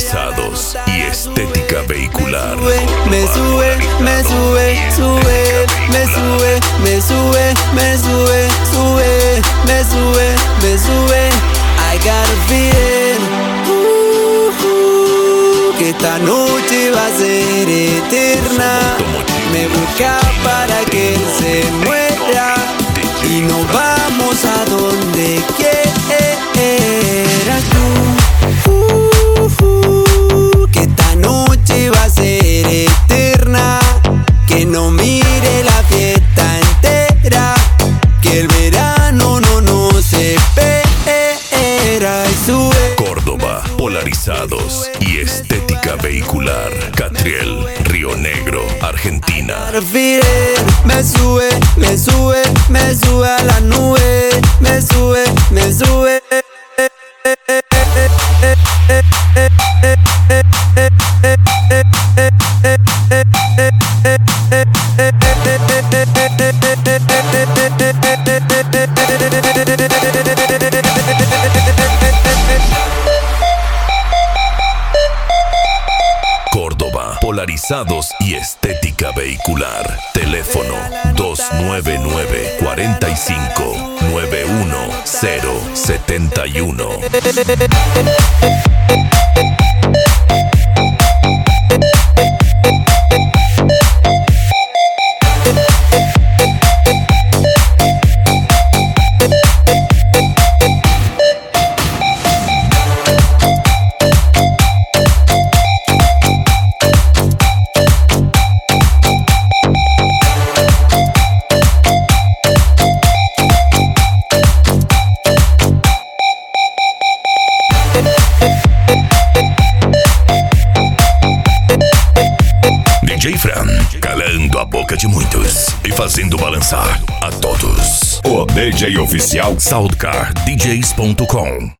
polarizados y estética vehicular. Me sube, me sube, sube, me sube, me sube, me sube, sube, me sube, me sube. I got a feeling que esta noche va a ser eterna. Me busca para que él se muera y nos vamos a donde quieras tú. Que esta noche va a ser eterna. Que no mire la fiesta entera. Que el verano no nos espera. Y sube. Córdoba, polarizados y estética vehicular. Catriel, Río Negro, Argentina. Me sube, me sube, me sube a la nube. Me sube, me sube. Córdoba, polarizados y estética vehicular. Teléfono 299-45-91071. DJ Fran, calando a boca de muitos e fazendo balançar a todos. O DJ oficial SoundcarDJs.com.